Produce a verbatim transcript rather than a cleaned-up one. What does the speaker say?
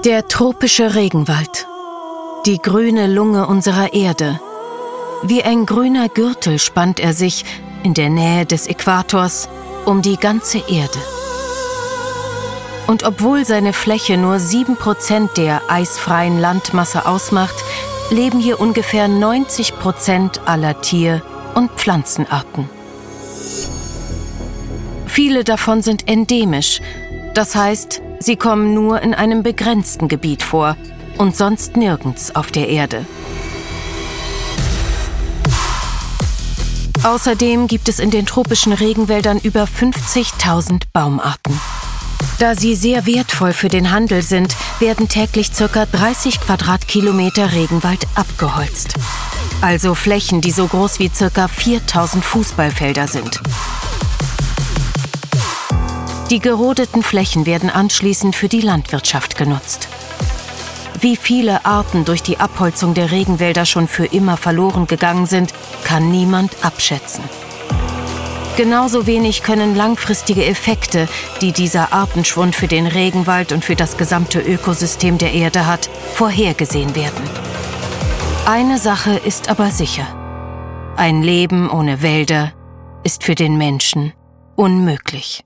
Der tropische Regenwald. Die grüne Lunge unserer Erde. Wie ein grüner Gürtel spannt er sich in der Nähe des Äquators um die ganze Erde. Und obwohl seine Fläche nur sieben Prozent der eisfreien Landmasse ausmacht, leben hier ungefähr neunzig Prozent aller Tier- und Pflanzenarten. Viele davon sind endemisch, das heißt, sie kommen nur in einem begrenzten Gebiet vor und sonst nirgends auf der Erde. Außerdem gibt es in den tropischen Regenwäldern über fünfzigtausend Baumarten. Da sie sehr wertvoll für den Handel sind, werden täglich ca. dreißig Quadratkilometer Regenwald abgeholzt. Also Flächen, die so groß wie ca. viertausend Fußballfelder sind. Die gerodeten Flächen werden anschließend für die Landwirtschaft genutzt. Wie viele Arten durch die Abholzung der Regenwälder schon für immer verloren gegangen sind, kann niemand abschätzen. Genauso wenig können langfristige Effekte, die dieser Artenschwund für den Regenwald und für das gesamte Ökosystem der Erde hat, vorhergesehen werden. Eine Sache ist aber sicher: Ein Leben ohne Wälder ist für den Menschen unmöglich.